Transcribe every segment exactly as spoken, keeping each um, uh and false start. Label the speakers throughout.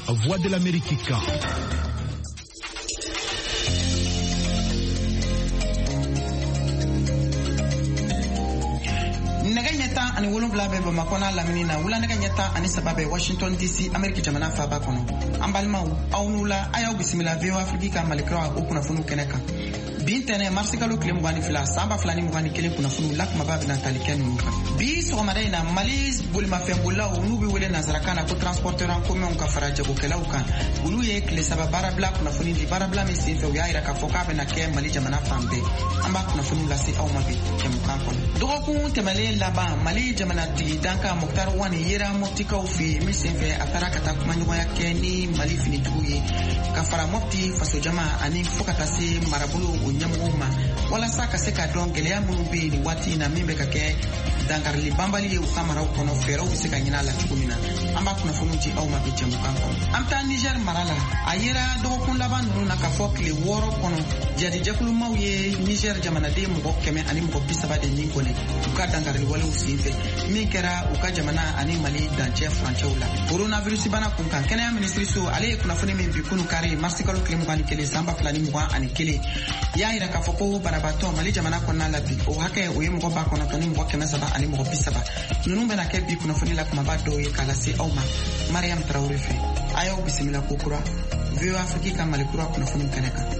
Speaker 1: Voix de l'Amérique.
Speaker 2: Naganyata ani wolonfila bɛ Bamakɔ n'a lamini na wula naganyata ani saba bɛ Washington D C Amérique jamana faaba kɔnɔ. An balimaw aw n'u la a y'aw bisimila V O A Afrique ka malikuraw o kunnafoniw kɛnɛ kan. Bi ntɛnɛ marisi kalo tile mugan ni fila san ba fila ni mugan ni kelen kunnafoniw la kumaba bɛna tali kɛ ninnu kan. Bi sɔgɔmada in na Mali bolimafɛnbolilaw n'u bɛ wele nanzarakan na ko transporteur en commun ka fara jagokɛlaw kan. Olu ye tile saba baarabila kunnafoni di baarabila min senfɛ u y'a yira k'a fɔ k'a bɛna kɛ Mali jamana fan bɛɛ. An b'a kunnafoniw lase aw ma bi jɛmukan kɔnɔ. Dɔgɔkun tɛmɛlen laban Mali jamanatigi Danka Moktar Wani yera Moptikaw fɛ min senfɛ a taara ka taa kumaɲɔgɔnya kɛ ni Mali finitigiw ye ka fara Mopti faso jama ani fo ka taa se marabolo o ɲɛmɔgɔw ma walasa ka se ka dɔn gɛlɛya minnu bɛ yen nin waati in na min bɛ ka kɛ dankarili banbali ye u ka maraw kɔnɔ fɛɛrɛw bɛ se ka ɲin'a la cogo min na an b'a kunnafoniw di aw ma bi jɛmukan kɔnɔ. An bɛ taa Niger mara la a yera dɔgɔkun laban ninnu na k'a fɔ tile wɔɔrɔ kɔnɔ jadijɛkulumaw ye Niger jamanaden mɔgɔ kɛmɛ ani mɔgɔ bi saba de nin kɔni u ka dankarili walew senfɛ min kɛra u ka jamana ani Mali dancɛ furancɛw la. Coronavirus bana kun kan kɛnɛya minisiriso ale ye kunnafoni min bi kunu kari marisi kalo tile mugan ni kelen san ba fila ni mugan ani kelen y'a yira k'a fɔ ko banabaatɔ Mali jamana kɔnɔna la bi o hakɛ o ye mɔgɔ ba kɔnɔntɔn ni mɔgɔ kɛmɛ saba ani mɔgɔ bi saba ninnu bɛna kɛ bi kunnafoni la kumaba dɔw ye k'a lase aw ma Mariam Traoré fɛ a y'aw bisimila ko kura V O A Afrique ka malikura kunnafoni kɛnɛ kan.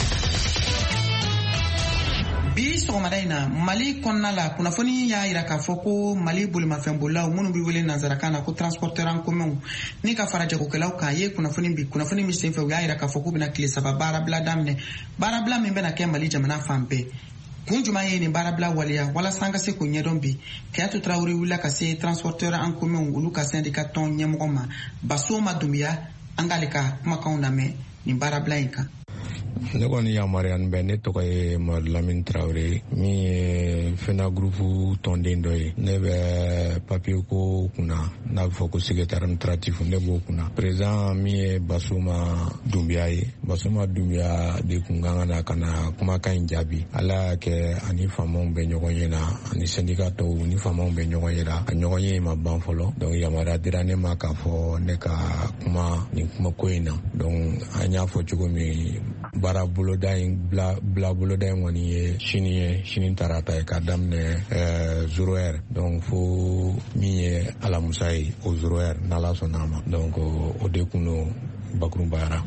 Speaker 2: Bi sɔgɔmada in na Mali kɔnɔna la kunnafoni y'a yira k'a fɔ ko Mali bolimafɛnbolilaw minnu bɛ wele nanzarakan na ko transporteur en commun ni ka fara jagokɛlaw kan ye kunnafoni bi kunnafoni min senfɛ u y'a yira k'a fɔ k'u bɛna tile saba baarabila daminɛ baarabila min bɛna kɛ Mali jamana fan bɛɛ. Kun jumɛn ye nin baarabila waleya walasa an ka se k'o ɲɛdɔn bi Kɛyatu Traoré wulila ka se transporteur en commun olu ka syndicat tɔn ɲɛmɔgɔ ma Basoma Dumbuya an k'ale ka kumakanw lamɛn nin baarabila in kan.
Speaker 3: Ne kɔni yamariya bɛ ne tɔgɔ ye Mamadu Lamini Traoré min ye Fena groupe tɔnden dɔ ye. Ne bɛ papier ko kunna n'a bɛ fɔ ko secrétaire administratif ne b'o kunna. Président min ye Basoma Dumbuya ye. Basoma Dumbuya de kun kan ka na ka na kumakan in jaabi. Ala y'a kɛ ani faamaw bɛ ɲɔgɔn ye na ani syndicat tɔw ni faamaw bɛ ɲɔgɔn ye la a ɲɔgɔn ye ma ban fɔlɔ. Donc yamariya dira ne ma k'a fɔ ne ka kuma nin kuma ko in na. Donc an y'a fɔ cogo min baara boloda in bila bila boloda in kɔni ye sini ye sini tarata ye ka daminɛ ɛɛ zéro heure donc fo min ye alamusa ye o zéro heure n'ala sɔnn'a ma donc o de kun do bakurunbayara.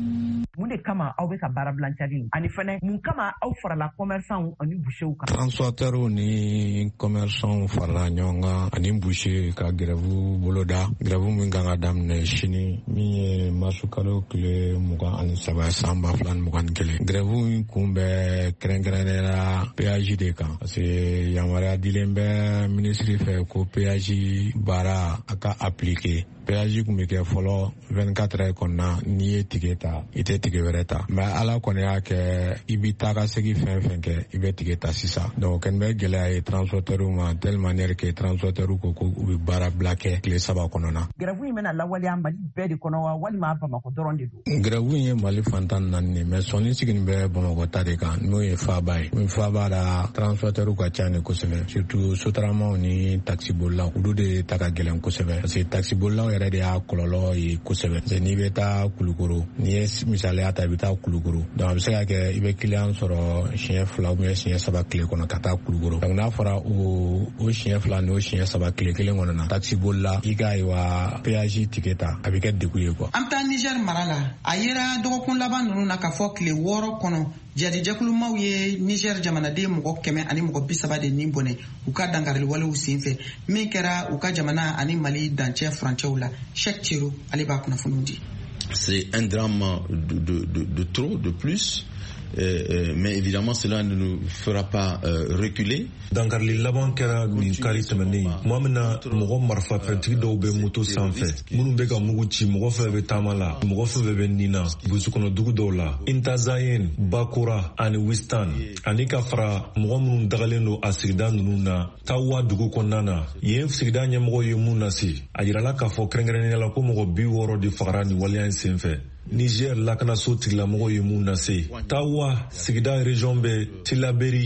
Speaker 4: Mun de kama aw bɛ ka baarabilancali ani fɛnɛ mun kama aw farala commerçants ani bouchers kan.
Speaker 3: Transporteurs ni commerçants farala ɲɔgɔn kan ani bouchers ka grève boloda grève min kan ka daminɛ sini min ye marisi kalo tile mugan ani saba san ba fila ni mugan ni kelen. Grève in kun bɛ kɛrɛnkɛrɛnnenya péage de kan parce que yamaruya dilen bɛ ministre fɛ ko péage baara a ka appliquer. Péage kun bɛ kɛ fɔlɔ vingt-quatre heures kɔnɔna n'i ye tigɛ ta i tɛ tigɛ wɛrɛ ta mais ala kɔni y'a kɛ i bɛ taa ka segin fɛn fɛn kɛ i bɛ tigɛ ta sisan donc kɛni bɛ gɛlɛya ye transporteurs ma telle manière que transporteurs ko ko u bɛ baara bila kɛ tile saba kɔnɔna.
Speaker 4: Grève in bɛna lawaleya Mali bɛɛ de kɔnɔ wa walima Bamakɔ dɔrɔn de don.
Speaker 3: Grève in ye Mali fantan naani de mais sɔnni sigini bɛ Bamakɔ ta de kan n'o ye faaba ye. Min faaba la transporteurs ka ca ni kosɛbɛ surtout sotaramaw ni taxibolilaw olu de ta ka gɛlɛn kosɛbɛ parce que taxibolilaw yɛrɛ de y'a kɔlɔlɔ ye kosɛbɛ. parce que n'i bɛ taa Kulukoro n'i ye misaliya ta i bɛ taa Kulukoro donc a bɛ se ka kɛ i bɛ client sɔrɔ siɲɛ fila ou bien siɲɛ saba tile kɔnɔ ka taa Kulukoro donc n'a fɔra o o siɲɛ fila n'o siɲɛ saba tile kelen kɔnɔ na taxibolila i ka ye wa péage tigɛ ta a bɛ kɛ degun ye quoi.
Speaker 2: An bɛ taa Niger mara la a yera dɔgɔkun laban ninnu na k'a fɔ tile wɔɔrɔ kɔnɔ jadijɛkulumaw ye Niger jamanaden mɔgɔ kɛmɛ ani mɔgɔ bi saba de nin bɔnɛ u ka dankarili walew senfɛ min kɛra u ka jamana ani Mali dancɛ furancɛw la. Cheikh Thierno ale b'a kunnafoniw di.
Speaker 5: C'est un drame de, de, de, de trop, de plus. Euh, euh, mais évidemment cela ne nous fera pas euh, reculer.
Speaker 6: Dankarili laban kɛra nin kari tɛmɛnen tuma min na mɔgɔ marifafɛntigi dɔw bɛ moto sanfɛ minnu bɛ ka mugu ci mɔgɔ fɛn bɛ taama la mɔgɔ fɛn bɛ nin na busukɔnɔ dugu dɔw la Intazayen, Bakura ani Wistan ani ka fara mɔgɔ minnu dagalen don a sigida ninnu na Tawa dugu kɔnɔna na yen sigida ɲɛmɔgɔ ye mun lase a yirala k'a fɔ kɛrɛnkɛrɛnnenya la ko mɔgɔ bi wɔɔrɔ de fagara nin waleya in senfɛ. Niger lakanaso tigilamɔgɔw ye mun lase Tawa sigida région bɛ Tilaberi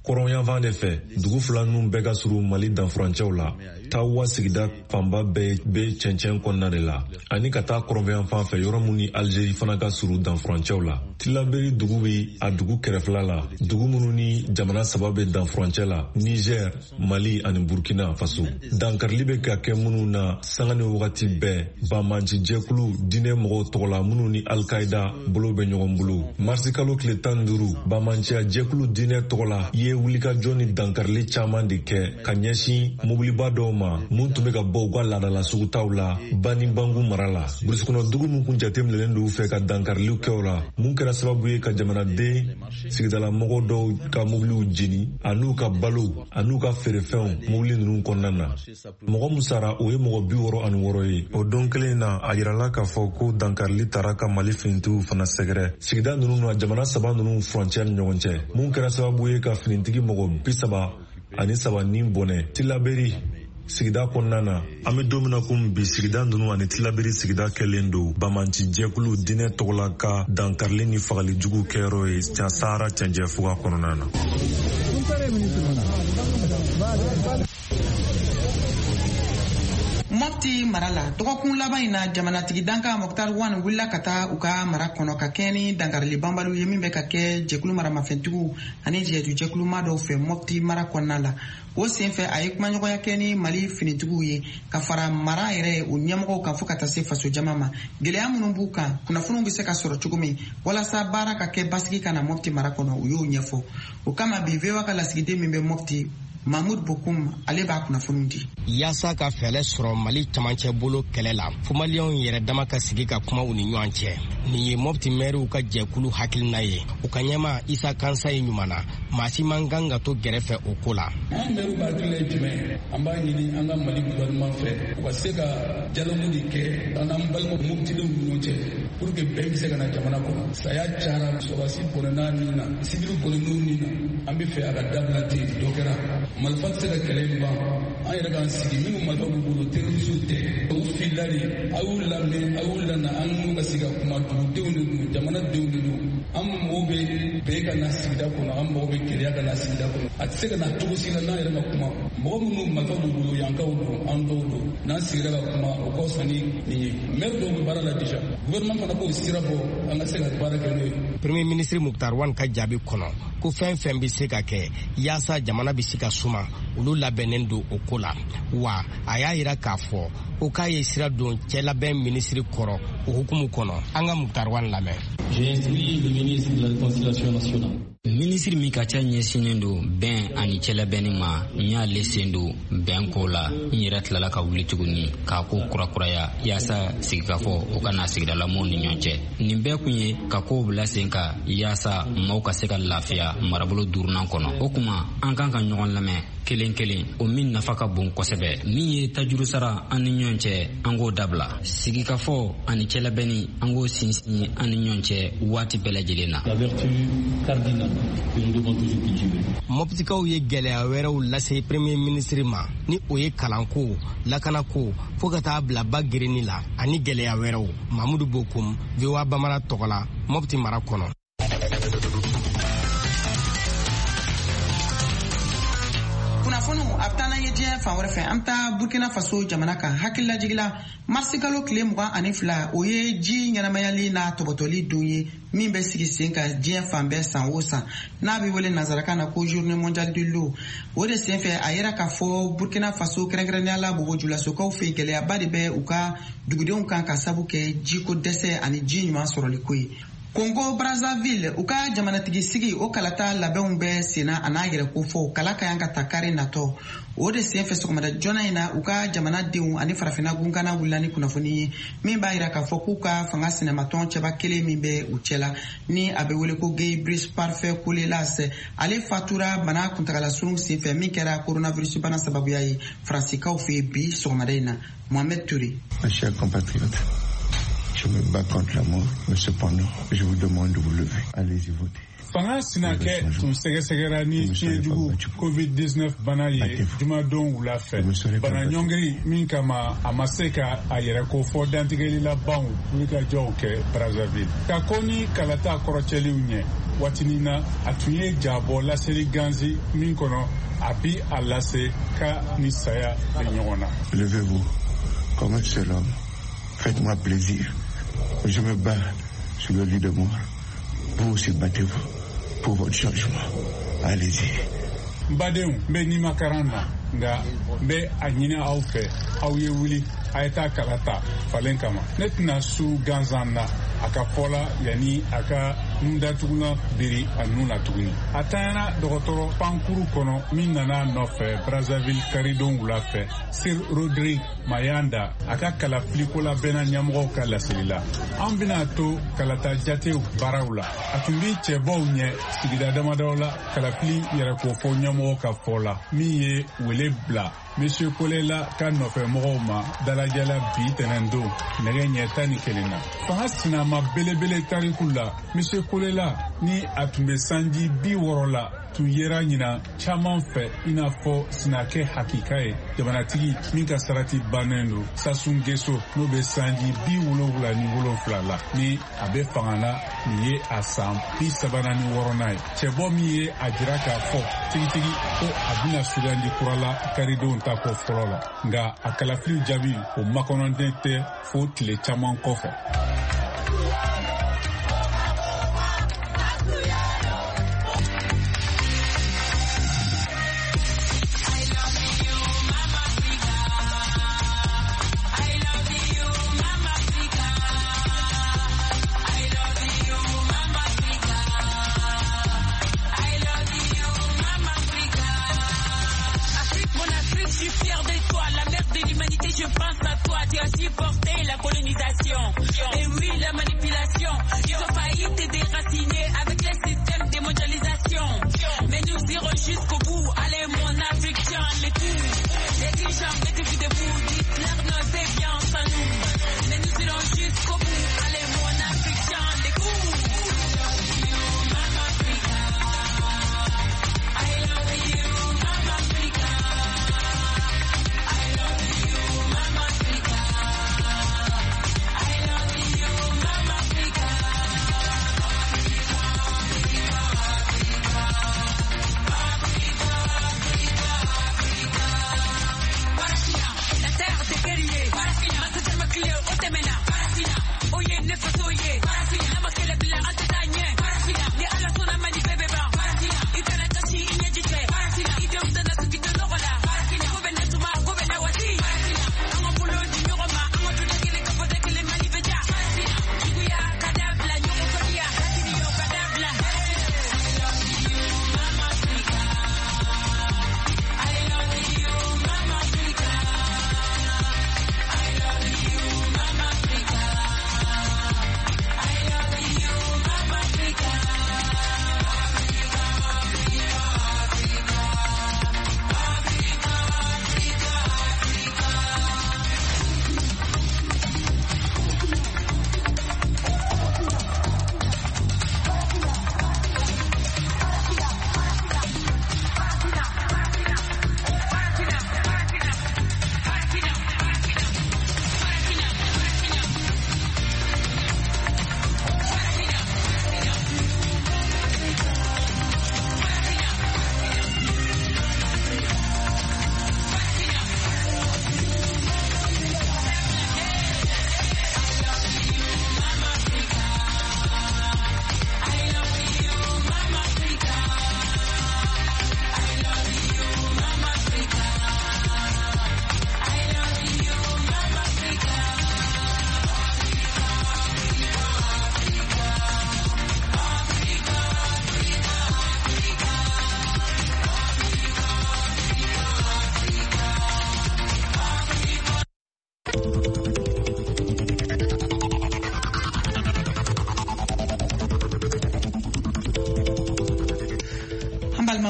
Speaker 6: kɔrɔnyanfan de fɛ dugu fila ninnu bɛɛ ka surun Mali danfurancɛw la. Tawa sigida fanba bɛɛ bɛ cɛncɛn kɔnɔna de la ani ka taa kɔrɔnyanfan fɛ yɔrɔ mun ni Algérie fana ka surun danfurancɛw la. Tilaberi dugu bɛ a dugu kɛrɛfɛla la, dugu minnu ni jamana saba bɛ danfurancɛ la, Niger, Mali ani Burkina Faso. Dankarili bɛ ka kɛ minnu na sanga ni wagati bɛɛ Bamanci jɛkulu diinɛ mɔgɔw tɔgɔ la minnu ni Al-Qaïda bolo bɛ ɲɔgɔn bolo. Marisi kalo tile tan ni duuru Bamanciya jɛkulu diinɛ tɔgɔ la ye wulikajɔ ni dankarili caman de kɛ ka ɲɛsin mobiliba dɔw ma mun tun bɛ ka bɔ u ka laadala sugutaw la Bani Bangu mara la. Burusikɔnɔ dugu min kun jateminɛlen don u fɛ ka dankariliw kɛ o la mun kɛra sababu ye ka jamanaden sigidala mɔgɔ dɔw ka mobiliw jeni an'u ka balo an'u ka feerefɛnw mobili ninnu kɔnɔna na. Mɔgɔ min sara o ye mɔgɔ bi wɔɔrɔ ani wɔɔrɔ ye. O don kelen na a yirala k'a fɔ ko dankarili taara ka Mali finitigiw fana sɛgɛrɛ. Sigida ninnu na jamana saba ninnu furancɛ ni ɲɔgɔn cɛ mun kɛra sababu ye ka finitigi mɔgɔ bi saba ani saba ni bɔnɛ. Tilaberi sigida kɔnɔna na an bɛ don min na komi bi sigida ninnu ani Tilaberi sigida kɛlen don Bamanci jɛkulu diinɛ tɔgɔla ka dankarili ni fagali jugu kɛyɔrɔ ye Sahara cɛncɛn fuga kɔnɔna na.
Speaker 2: Mopti mara la dɔgɔkun laban in na jamanatigi danka Moktar Wan wulila ka taa u ka mara kɔnɔ ka kɛ ni dankarili banbaliw ye min bɛ ka kɛ jɛkulu maramafɛntigiw ani jɛdu jɛkuluma dɔw fɛ Mopti mara kɔnɔna la. O senfɛ a ye kumaɲɔgɔnya kɛ ni Mali finitigiw ye ka fara mara yɛrɛ o ɲɛmɔgɔw kan fo ka taa se faso jama ma. Gɛlɛya minnu b'u kan kunnafoniw bɛ se ka sɔrɔ cogo min walasa baara ka kɛ basigi ka na Mopti mara kɔnɔ u y'o ɲɛfɔ. O kama bi V O A ka lasigiden min bɛ Mopti Mahmoud Bokoum ale b'a kunnafoni di.
Speaker 1: Yaasa ka fɛlɛ sɔrɔ Mali camancɛ bolo kɛlɛ la fo maliyɛnw yɛrɛ dama ka sigi ka kuma u ni ɲɔgɔn cɛ. Nin ye Mopti mɛriw ka jɛkulu hakilina ye. U ka ɲɛma Isa Kansa ye ɲuman na maa si man kan ka to gɛrɛfɛ o ko la.
Speaker 7: An mɛriw ka hakilina ye jumɛn? An b'a ɲini an ka Mali gouvernement fɛ u ka se ka dialogue de kɛ an n'an balima Moptidenw ni ɲɔgɔn cɛ pour que bɛn bɛ se ka na jamana kɔnɔ. Saya cayara sɔrɔdasi bɔnɛna nin na sivili bɔnɛnw nin na an bɛ fɛ a ka dabila ten dɔ kɛra. Marifa tɛ se ka kɛlɛ in ban an yɛrɛ k'an sigi minnu marifa b'u bolo terrorisiw tɛ u filila de a y'u lamɛn a y'u lana an n'u ka se ka kuma dugudenw de don jamanadenw de don an mɔgɔw bɛ bɛɛ ka na sigida kɔnɔ an mɔgɔw bɛ kɛlɛya ka na sigida kɔnɔ a tɛ se ka na cogo si la n'an yɛrɛ ma kuma mɔgɔ minnu marifa b'u bolo yankaw don an dɔw don n'an sigira ka kuma o ka fisa ni nin ye maire dɔw bɛ baara la déjà gouvernement fana b'o sira bɔ an ka se ka baara kɛ n'o ye.
Speaker 1: Premier ministre Moktar Wan ka jaabi kɔnɔ ko fɛn fɛn bɛ se ka kɛ yaasa jamana bɛ se ka suma olu labɛnnen don o ko la wa a y'a yira k'a fɔ o k'a ye sira don cɛ labɛn minisiri kɔrɔ o hukumu kɔnɔ an ka Moktar Wan lamɛn.
Speaker 8: J'ai instruit le ministre de la Réconciliation nationale. Minisiri min ka ca ɲɛsinnen don bɛn ani cɛlabɛnni ma n y'ale sen don bɛn ko la n yɛrɛ tilala ka wuli tuguni k'a ko kurakuraya yaasa sigikafɔ o ka na sigidalamow ni ɲɔgɔn cɛ. Nin bɛɛ kun ye ka kow bila sen kan yaasa maaw ka se ka lafiya marabolo duurunan kɔnɔ. O kuma an kan ka ɲɔgɔn lamɛn kelen kelen o min nafa ka bon kosɛbɛ min ye tajuru sara an ni ɲɔgɔn cɛ an k'o dabila sigikafɔ ani cɛlabɛnni an k'o sinsin an ni ɲɔgɔn cɛ waati bɛɛ lajɛlen na. La vertu cardinale que nous devons toujours cultiver.
Speaker 1: Moptikaw ye gɛlɛya wɛrɛw lase premier ministre ma ni o ye kalanko lakanako fo ka taa bila ba gerenni la ani gɛlɛya wɛrɛw. Mamudu Bokoum V O A Bamara tɔgɔ la Mopti mara kɔnɔ.
Speaker 2: kunnafoniw a bɛ taa n'an ye diɲɛ fan wɛrɛ fɛ an bɛ taa Burkina Faso jamana kan hakililajigila marisi kalo tile mugan ani fila o ye ji ɲɛnamayali n'a tɔbɔtɔli don ye min bɛ sigi sen kan diɲɛ fan bɛɛ san o san n'a bɛ wele nanzarakan na ko journée mondiale de l'eau o de senfɛ a yera k'a fɔ Burkina Faso kɛrɛnkɛrɛnnenya la bobojulasokaw fɛ gɛlɛyaba de bɛ u ka dugudenw kan ka sabu kɛ jiko dɛsɛ ani ji ɲuman sɔrɔli ko ye. Congo Brazzaville u ka jamanatigi sigi o kalata labɛnw bɛɛ senna a n'a yɛrɛ ko fɔ kala ka yan ka ta kari natɔ o de senfɛ sɔgɔmada joona in na u ka jamanadenw ani farafinna gunkana wulila ni kunnafoni ye min b'a yira k'a fɔ k'u ka fanga sɛnɛmatɔn cɛba kelen min bɛ u cɛla ni a bɛ wele ko Guy Brice Parfait Colelas ale fatura bana kuntagala surun senfɛ min kɛra coronavirus bana sababuya ye Faransikaw fɛ bi sɔgɔmada in na. Mohamed Touré.
Speaker 9: Mes chers compatriotes, je me bats contre la mort, mais cependant, je vous demande de vous lever. Allez-y voter.
Speaker 7: fanga sina kɛ tun sɛgɛsɛgɛra ni fiɲɛjugu covid dix-neuf bana ye jumadon wula fɛ bana ɲɔngiri min kama a ma se ka a yɛrɛ ko fɔ dantigɛlilabanw wulikajɔw kɛ Brazzaville ka ko ni kalata kɔrɔcɛliw ɲɛ waatinin na a tun ye jabɔ laseli ganzi min kɔnɔ a bi a lase ka ni saya bɛ ɲɔgɔn na.
Speaker 9: Levez-vous comme un seul homme, faites-moi plaisir, je me bats sur le lit de mort, vous aussi battez-vous pour votre changement, allez-y.
Speaker 7: Badenw n bɛ nimakaran na nka n bɛ a ɲini aw fɛ aw ye wuli a ye taa kala ta falen kama ne tɛna su gansan na a ka fɔ la yanni a ka nun datuguna biri a nun na tuguni a tanyana dɔgɔtɔrɔ pankuru kɔnɔ min nana nɔfɛ Brazzaville karidon wula fɛ Sir Rodrigue Mayanda a ka kalafiliko labɛnna ɲɛmɔgɔw ka laseli la an bɛna to kalata jatew baaraw la a tun bɛ cɛbaw ɲɛ sigida damadɔ la kalafili yɛrɛkofɔ ɲɛmɔgɔ ka fɔ la min ye wele bila Monsieur Kolela ka nɔfɛ mɔgɔw ma dalajala bi tɛnɛn don nɛgɛ ɲɛ tan ni kelen na fanga sinama belebele tariku la Monsieur Kolela ni a tun bɛ sanji bi wɔɔrɔ la tun yera ɲina caman fɛ i n'a fɔ sinakɛ hakika ye jamanatigi min ka sarati bannen don Sassou Nguesso n'o bɛ sanji bi wolonwula ni wolonwula la ni a bɛ fanga la nin ye a san bi sabanan ni wɔɔrɔnan ye cɛbɔ min ye a jira k'a fɔ tigitigi ko a bɛna sugandi kura la karidenw ta kɔ fɔlɔ la nka a kalafiliw jaabi o makɔnɔden tɛ fo tile caman kɔfɛ.
Speaker 10: Tu as supporté la colonisation. Et oui, la manipulation.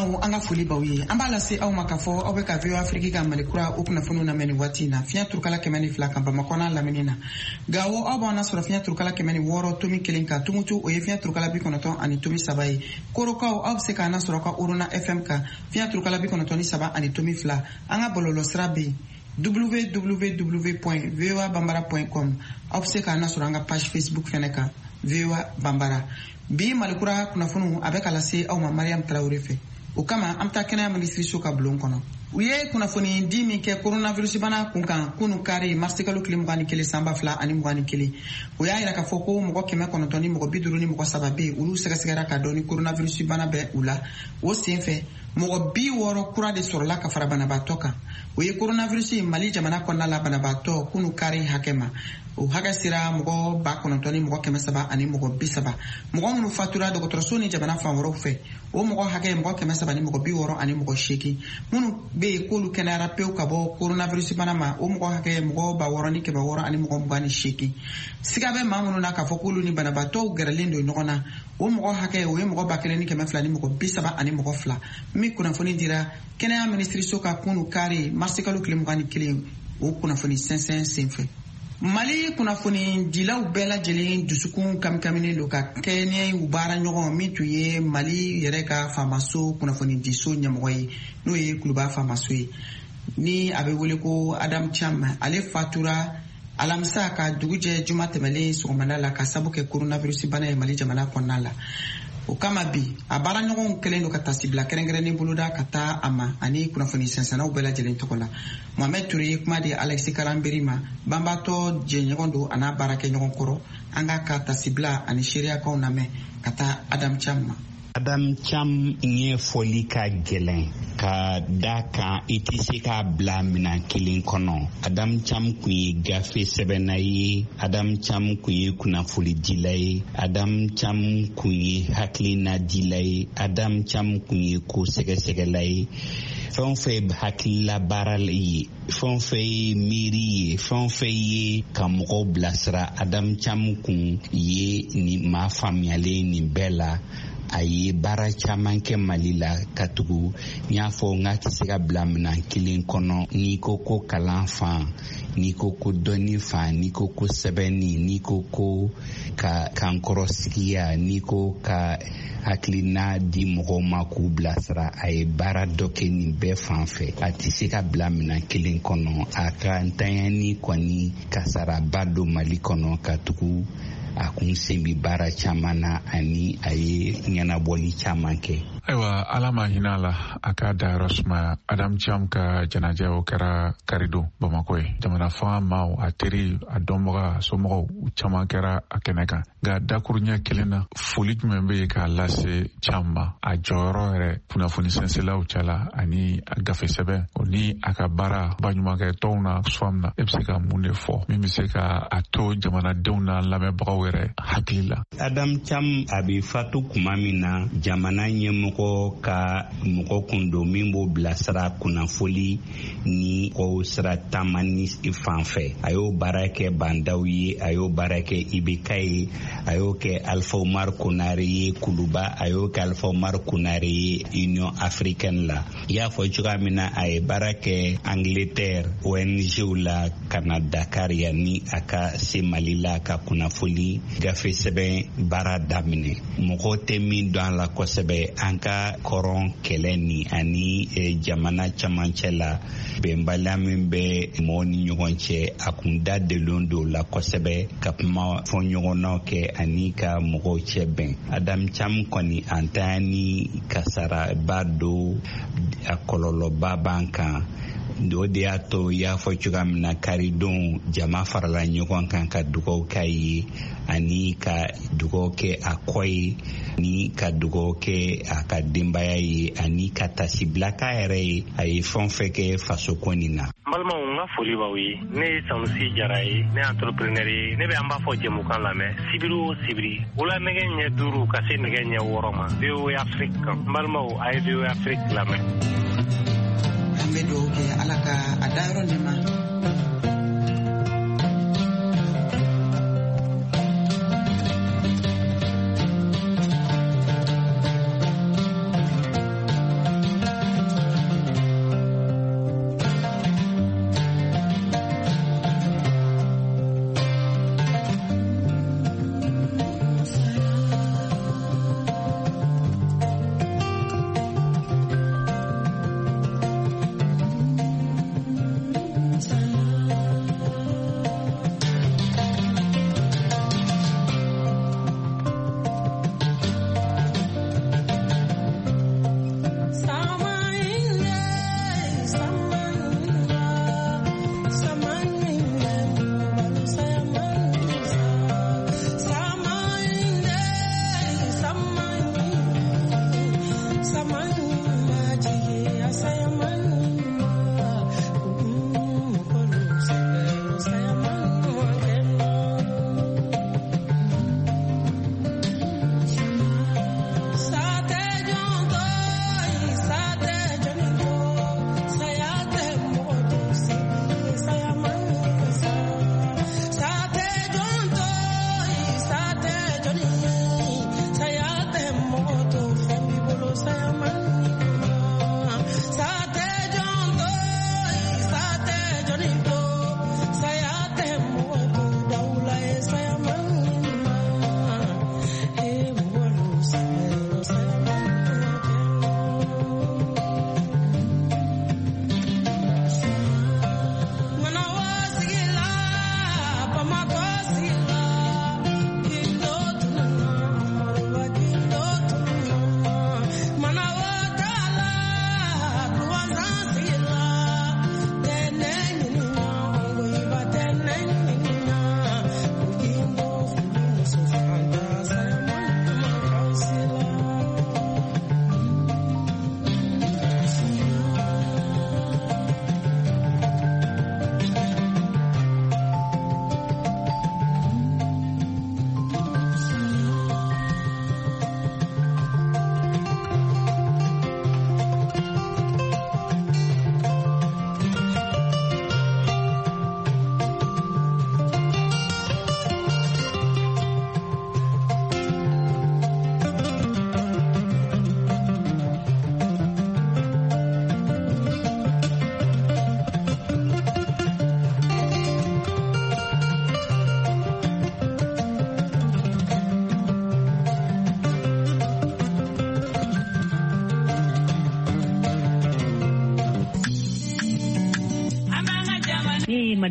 Speaker 2: balimaw an ka foli baw ye an b'a lase aw ma k'a fɔ aw bɛ ka V O A Afrique ka malikura o kunnafoniw lamɛn nin waati na fiɲɛ turukala kɛmɛ ni fila kan Bamakɔ n'a lamini na Gawo aw b'an lasɔrɔ fiɲɛ turukala kɛmɛ ni wɔɔrɔ tomi kelen kan Tumutu o ye fiɲɛ turukala bi kɔnɔntɔn ani tomi saba ye Korokaw aw bɛ se k'an lasɔrɔ ka Uruna F M kan fiɲɛ turukala bi kɔnɔntɔn ni saba ani tomi fila an ka bɔlɔlɔsira bɛ yen w w w point v o a bambara point com aw bɛ se k'an lasɔrɔ an ka page Facebook fɛnɛ kan V O A Bambara bi malikura kunnafoniw a bɛ ka lase aw ma Mariam Traoré fɛ o kama an bɛ taa kɛnɛya minisiriso ka bulon kɔnɔ u ye kunnafoni di min kɛ coronavirus bana kun kan kunu kari marisi kalo tile mugan ni kelen sanba fila ani mugan ni kelen o y'a yira k'a fɔ ko mɔgɔ kɛmɛ kɔnɔntɔn ni mɔgɔ bi duuru ni mɔgɔ saba bɛ yen olu sɛgɛsɛgɛra ka dɔn ni coronavirus bana bɛ u la o sen fɛ mɔgɔ bi wɔɔrɔ kura de sɔrɔla ka fara banabaatɔ kan o ye coronavirus Mali jamana kɔnɔna la banabaatɔ kunu kari hakɛ ma o hakɛ sera mɔgɔ ba kɔnɔntɔn ni mɔgɔ kɛmɛ saba ani mɔgɔ bi saba mɔgɔ minnu fatura dɔgɔtɔrɔso ni jamana fan wɛrɛw fɛ o mɔgɔ hakɛ ye mɔgɔ kɛmɛ saba ni mɔgɔ bi wɔɔrɔ ani mɔgɔ seegin minnu bɛ yen k'olu kɛnɛyara pewu ka bɔ coronavirus bana ma o mɔgɔ hakɛ ye mɔgɔ ba wɔɔrɔ ni kɛmɛ wɔɔrɔ ani mɔgɔ mugan ni seegin siga bɛ maa minnu na k'a fɔ k'olu ni banabaatɔw gɛrɛlen don ɲɔgɔn na o mɔgɔ hakɛ o ye mɔgɔ ba kelen ni kɛmɛ fila ni mɔgɔ bi saba ani mɔgɔ fila min kunnafoni dira kɛnɛya minisiriso ka kunu kari marisi kalo tile mugan ni kelen o kunnafoni sɛnsɛn senfɛ Mali kunnafoni dilaw bɛɛ lajɛlen dusukun kamikaminen don ka kɛnɛ u baara ɲɔgɔn min tun ye Mali yɛrɛ ka faamaso kunnafoni diso ɲɛmɔgɔ ye n'o ye Kuluba faamaso ye ni a bɛ wele ko Adam Cham ale fatura alamisa ka dugujɛ juma tɛmɛlen sɔgɔmada la ka sabu kɛ coronavirus bana ye Mali jamana kɔnɔna la o kama bi a baara ɲɔgɔnw kɛlen don ka tasibila kɛrɛnkɛrɛnnen boloda ka taa a ma ani kunnafoni sɛnsɛnnaw bɛɛ lajɛlen tɔgɔ la Mohamed Touré ye kuma di Alex Karanberi ma banbaatɔ jɛɲɔgɔn don a n'a baarakɛ ɲɔgɔn kɔrɔ an ka ka tasibila ani seereyakaw lamɛn ka taa Adam Cham ma
Speaker 10: Adam Cham ye foli ka gɛlɛn ka da kan i tɛ se k'a bila minan kelen kɔnɔ Adam Cham kun ye gafe sɛbɛnna ye Adam Cham kun ye kunnafonidila ye Adam Cham kun ye hakilina dila ye Adam Cham kun ye ko sɛgɛsɛgɛla ye fɛn o fɛn hakilila baara ye fɛn o fɛn ye miiri ye fɛn o fɛn ye ka mɔgɔw bilasira Adam Cham kun ye nin maa faamuyalen nin bɛɛ la a ye baara caman kɛ Mali la ka tugu n y'a fɔ n ka tɛ se ka bila minan kelen kɔnɔ n'i ko ko kalan fan n'i ko ko dɔnni fan n'i ko ko sɛbɛnni n'i ko ko ka kankɔrɔsigiya n'i ko ka hakilina di mɔgɔw ma k'u bilasira a ye baara dɔ kɛ nin bɛɛ fan fɛ a tɛ se ka bila minan kelen kɔnɔ a ka ntanyani kɔni kasaraba don Mali kɔnɔ ka tugu a kun sen bi baara caman na ani a ye ɲɛnabɔli caman kɛ.
Speaker 11: Ayiwa ala ma hinɛ la a ka dayɔrɔ suma Adam Cham ka jɛnajɛ o kɛra Karido Bamakɔ ye jamana fanga maaw a teri a dɔnbaga a somɔgɔw u caman kɛra a kɛnɛ kan nka dakuruɲɛ kelen na foli jumɛn bɛ yen k'a lase Cham ma a jɔyɔrɔ yɛrɛ kunnafoni sɛnsɛnlaw cɛla ani a gafe sɛbɛn o ni a ka baara baɲumankɛ tɔnw na swam na e bɛ se ka mun de fɔ min bɛ se ka a to jamanadenw na lamɛnbagaw yɛrɛ hakili la.
Speaker 10: Adam Cham a bɛ fatu kuma min na jamana ɲɛmɔgɔ ka mɔgɔ kun don min b'o bilasira kunnafoli ni ko sira taamani fan fɛ a y'o baara kɛ Bandaw ye a y'o baara kɛ I B K ye a y'o kɛ Alpha Omar Konare ye Kuluba a y'o kɛ Alpha Omar Konare ye Union Africaine la i y'a fɔ cogoya min na a ye baara kɛ Angleterre O N G la ka na Dakar yanni a ka se Mali la ka kunnafoli gafe sɛbɛn baara daminɛ mɔgɔ tɛ min dɔn a la kosɛbɛ an ka kɔrɔn kɛlɛ ni ani e, jamana camancɛ la bɛnbaliya min bɛ mɔgɔw ni ɲɔgɔn cɛ a kun da delon don la kosɛbɛ ka kuma fɔ ɲɔgɔnnaw kɛ ani ka mɔgɔw cɛ bɛn Adam Cham kɔni an ta ni kasaraba don a kɔlɔlɔba b'an kan o de y'a to i y'a fɔ cogoya min na Karidon jama farala ɲɔgɔn kan ka dugawu k'a ye ani ka dugawu kɛ a kɔ ye ni ka dugawu kɛ a ka denbaya ye ani ka tasibila k'a yɛrɛ ye a ye fɛn o fɛn kɛ faso ko nin na.
Speaker 12: N balimaw n ka foli b'aw ye ne ye Sanusi Jara ye ne ye entrepreneur ye ne bɛ an b'a fɔ jɛmukan lamɛn sibiri o sibiri wula nɛgɛ ɲɛ duuru ka se nɛgɛ ɲɛ wɔɔrɔ ma V O A Afrique kan n balimaw a ye V O A Afrique lamɛn.
Speaker 2: An bɛ dugawu kɛ Ala ka a dayɔrɔ nɛɛma.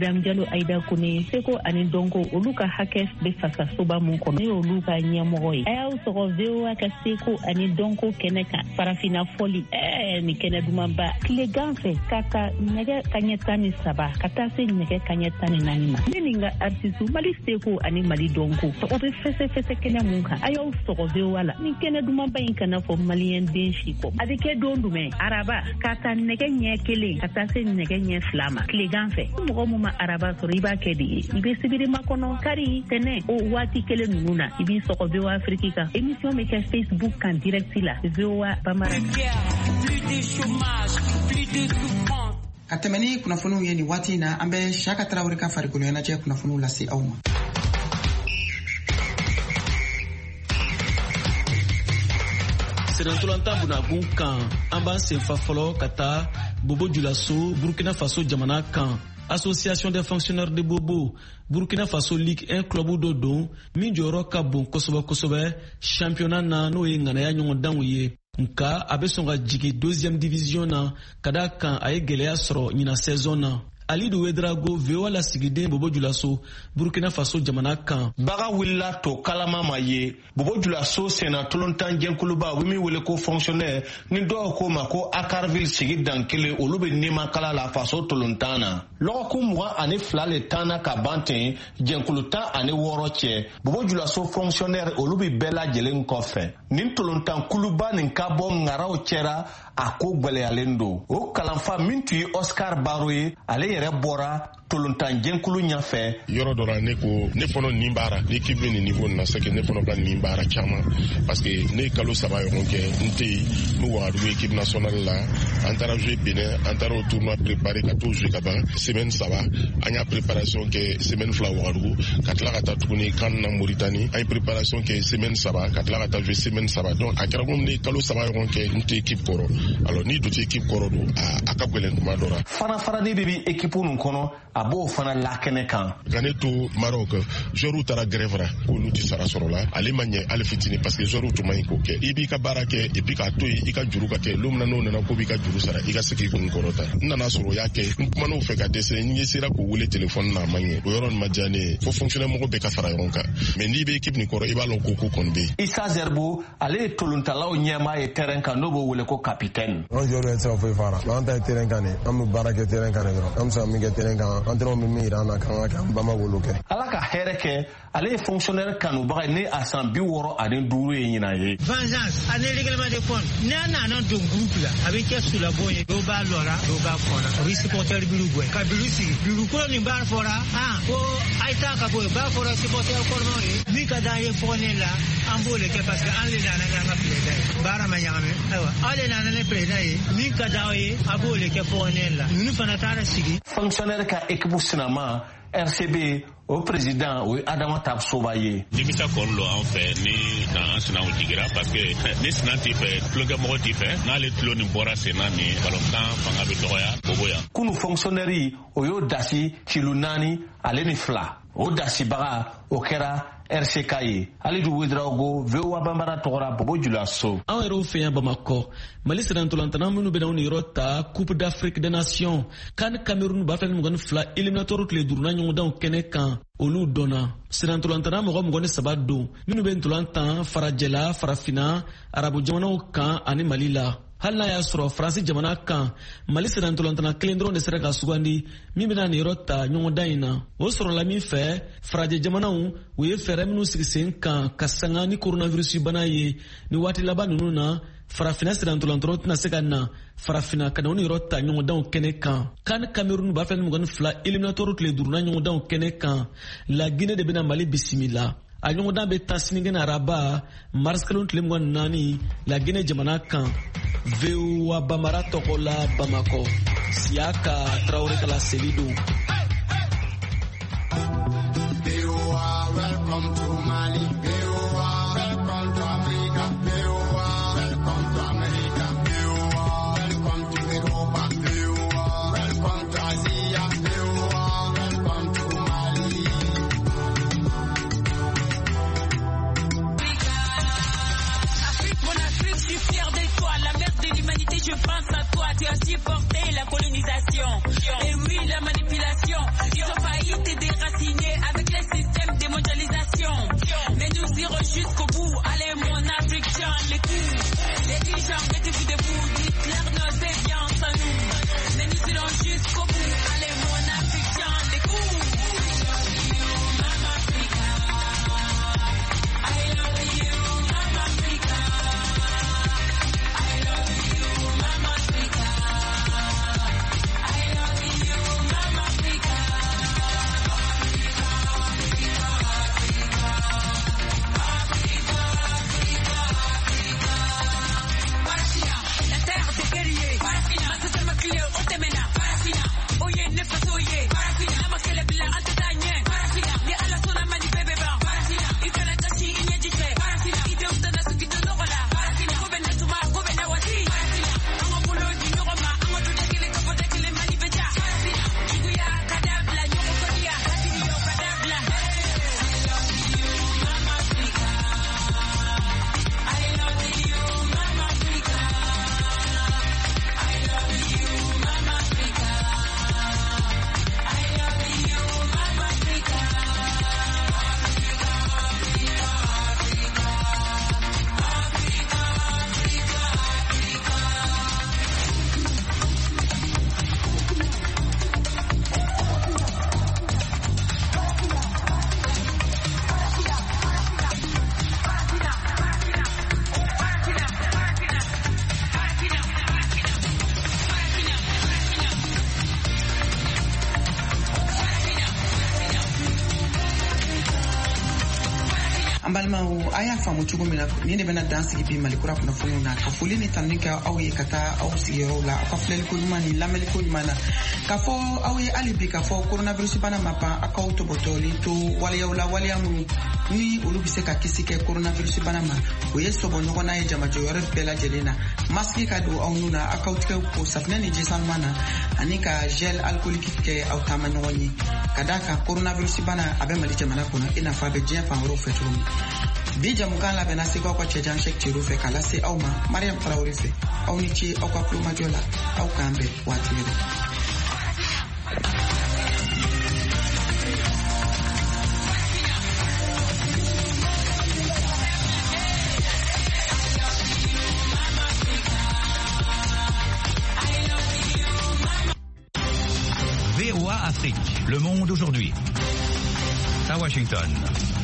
Speaker 13: Madame Diallo Aïda Kone Seko ani Donko olu ka hakɛ bɛ fasa soba mun kɔnɔ ne olu ka ɲɛmɔgɔ ye a y'aw sɔrɔ V O A ka Seko ani Donko kɛnɛ kan farafina fɔli ɛɛ ni kɛnɛ dumanba tilegan fɛ ka ka nɛgɛ kaɲɛ tan ni saba ka taa se nɛgɛ kaɲɛ tan ni naani ma ne ni n ka artiste Mali Seko ani Mali Donko o bɛ fɛsɛfɛsɛ kɛnɛ mun kan a y'aw sɔrɔ V O A la ni kɛnɛ dumanba in kana fɔ maliyɛn den si kɔ a bɛ kɛ don jumɛn araba ka taa nɛgɛ ɲɛ kelen ka taa se nɛgɛ ɲɛ fila ma tilegan fɛ mɔgɔ mun ma araba sɔrɔ i b'a kɛ de ye i bɛ sibiri makɔnɔ kari tɛnɛ o waati kelen ninnu na i b'i sɔgɔ V O A Afrique kan émission bɛ kɛ Facebook kan direct la V O A Bamara.
Speaker 2: Ka tɛmɛ ni kunnafoniw ye ni waati in na an bɛ Siyaka Tarawele ka farikolo ɲɛnajɛ kunnafoniw lase aw ma.
Speaker 14: Sɛnɛntolanta bunakun kan an b'an senfa fɔlɔ ka taa Bobo Dioulasso Burkina Faso jamana kan. Association des fonctionnaires de Bobo Burkina Faso Ligue un club dɔ don min jɔyɔrɔ ka bon kosɛbɛ kosɛbɛ championnat na n'o ye ŋanaya ɲɔgɔndanw ye nka a bɛ sɔn ka jigin deuxième division na ka d'a kan a ye gɛlɛya sɔrɔ ɲina saison na. Alidu Wedrago V O A lasigiden Bobo Dioulasso Burkina Faso jamana kan.
Speaker 15: Baga wulila to kalama ma ye Bobo Dioulasso sena tolontan jɛnkuluba wimi wele ko fonctionnaire ni dɔw ko ma ko Akarville sigi dan kelen olu bɛ nɛma kala la faso tolontan na. Lɔgɔkun mugan ani fila le tan na ka ban ten jɛnkulu tan ani wɔɔrɔ cɛ Bobo Dioulasso fonctionnaire olu bɛ bɛɛ lajɛlen kɔfɛ. Nin tolontan kuluba nin ka bɔ ŋaraw cɛra a ko gwɛlɛyalen don. O kalanfa min tun ye Oscar Baro ye ale yɛrɛ bɔra tolontan jɛnkulu ɲɛfɛ.
Speaker 16: Yɔrɔ dɔ la ne ko ne fana nin baara l'équipe bɛ nin niveau na c'est que ne fana ka nin baara caman parce que ne kalo saba ɲɔgɔn kɛ n tɛ yen n bɛ Wagadugu équipe nationale la an taara jouer Benin an taara o tournoi préparé ka t'o jouer ka ban semaine saba an y'a préparation kɛ semaine fila Wagadugu ka tila ka taa tuguni kan na Mauritanie an ye préparation kɛ semaine saba ka tila ka taa jouer semaine saba donc a kɛra komi ne kalo saba ɲɔgɔn kɛ n tɛ équipe kɔrɔ alors ni dun tɛ équipe kɔrɔ don a a ka gɛlɛn tuma dɔ la.
Speaker 15: Fana farani de bɛ équipe ninnu kɔnɔ a b'o fana lakɛnɛ kan.
Speaker 16: Ka ne to Maroc joueurs taara grève la k'olu tɛ sara sɔrɔ la ale ma ɲɛ ale fitinin parce que joueurs tun ma ɲi k'o kɛ i b'i ka baara kɛ et puis k'a to yen i ka juru ka kɛ don min na n'o nana ko b'i ka juru sara i ka se k'i kun kɔrɔta n nana sɔrɔ o y'a kɛ n kuman'o fɛ ka dɛsɛ n ye sera k'o wele téléphone na a ma ɲɛ o yɔrɔ nin ma diya ne ye fo fonctionnaire mɔgɔ bɛɛ ka fara ɲɔgɔn kan mais n'i bɛ équipe nin kɔrɔ i b'a lɔn ko ko kɔni bɛ yen.
Speaker 15: Issa Zerbo ale ye tolontalaw ɲɛmaa ye terrain kan n'o b'o wele ko capitaine.
Speaker 17: An joueurs bɛ se ka foyi fara an ta ye terrain kan de an bɛ baara kɛ terrain kan de dɔrɔn an bɛ se ka min kɛ terrain kan entraîneur bɛ min yira an na kan ka kɛ an ba ma wolo kɛ.
Speaker 15: Ala ka hɛrɛ kɛ ale ye fonctionnaire kanubaga ye ne a san bi wɔɔrɔ ani duuru ye ɲinan ye.
Speaker 18: Vengeance ani règlement de compte n'a nana don groupe la a bɛ kɛ sulabon ye dɔw b'a lɔra dɔw b'a kɔnɔ o bɛ supporter bilu bɔ ka bilu sigi bilu kolo nin b'a fɔra ah ko a ye taa ka bɔ yen b'a fɔra supporter kɔrɔmaw ye min ka d'an ye fɔne la an b'o le kɛ parce que an le nana n'an ka président ye baara ma ɲagami ayiwa aw le nana ni président ye min ka d'aw ye a b'o le kɛ fɔne la ninnu fana taara sigi.
Speaker 15: Fonctionnaire ka équipe sinama R C B o président o ye Adama Tabsoba ye.
Speaker 19: Nimisa kɔrɔ lo an fɛ ni na an sinaw jigira parce que ni sina t'i fɛ tulokɛmɔgɔ t'i fɛ n'ale tulo nin bɔra senna ni balontan fanga bɛ dɔgɔya Bobo yan.
Speaker 15: Kunu fonctionnaire o y'o dasi kilo naani ale ni fila o dasibaga o kɛra R C K ye. Alidu Wedrago V O A Bambara tɔgɔra Bobo Dioulasso.
Speaker 14: An yɛrɛw fɛ yan Bamakɔ Mali sɛnɛntolantana minnu bɛna u niyɔrɔ ta Coupe d'Afrique des Nations kan Cameroun ba fila ni mugan ni fila éliminatoire tile duurunan ɲɔgɔndanw kɛnɛ kan olu dɔnna. Sɛnɛntolantana mɔgɔ mugan ni saba don minnu bɛ ntolantan farajɛla farafina arabu jamanaw kan ani Mali la. Hali n'a y'a sɔrɔ Faransi jamana kan Mali sɛnɛntolantana kelen dɔrɔn de sera ka sugandi min bɛna niyɔrɔ ta ɲɔgɔndan in na. O sɔrɔla min fɛ farajɛ jamanaw u ye fɛɛrɛ minnu sigi sen kan ka sanga ni coronavirus bana ye ni waati laban ninnu na farafina sɛnɛntolantanaw tɛna se ka na farafina ka na u niyɔrɔ ta ɲɔgɔndanw kɛnɛ kan. Kan Cameroun ba fila ni mugan ni fila éliminatoire tile duurunan ɲɔgɔndanw kɛnɛ kan La Guinée de bɛna Mali bisimila. A ɲɔgɔndan bɛ taa sinikɛnɛ araba mars kalo tile mugan ni naani La Guinée jamana kan. V O A Bambara tɔgɔ la Bamakɔ Siyaka Tarawele kala seli don.
Speaker 20: V O A welcome to Mali. V O A welcome to Africa. V O A welcome to America. V O A welcome to Europa. V O A welcome to Asia. V O A welcome to Mali.
Speaker 21: Afrique, mon Afrique, je suis fier de toi. La mère de l'humanité, je pense à toi. tu as supporté la colonisation. Et oui, la manipulation. Ils ont failli te déraciner avec les systèmes de mondialisation. Mais nous irons jusqu'au bout. Allez, mon Africain, les coups. Les dirigeants, mettez-vous debout. Dites-leur nos déviances à nous. Mais nous irons jusqu'au bout. Allez, mon Africain, les coups.
Speaker 2: balimaw a y'a faamu cogo min na nin de bɛna dan sigi bi malikura kunnafoniw na ka foli ni tanuni kɛ aw ye ka taa aw sigiyɔrɔw la aw ka filɛliko ɲuman ni lamɛnliko ɲuman na k'a fɔ aw ye hali bi k'a fɔ coronavirus bana ma ban a k'aw tɔbɔtɔli to waleyaw la waleya minnu ni olu bɛ se ka kisi kɛ coronavirus bana ma o ye sɔbɔ ɲɔgɔnna ye jamajɔyɔrɔ bɛɛ lajɛlen na masiki ka don aw nun na aw k'aw tigɛw ko safinɛ ni ji sanuman na ani ka gel alcoolique kɛ aw taama ɲɔgɔn ye ka da kan coronavirus bana a bɛ mali jamana kɔnɔ i n'a fɔ a bɛ diɲɛ fan wɛrɛw fɛ cogo min bi jamukan labɛnna segu aw ka cɛjan Cheikh Thierno fɛ k'a lase aw ma Mariam Traoré fɛ aw ni ce aw ka kulomajɔ la aw k'an bɛn waati wɛrɛ.
Speaker 22: V O A Afrique, le monde aujourd'hui. À Washington.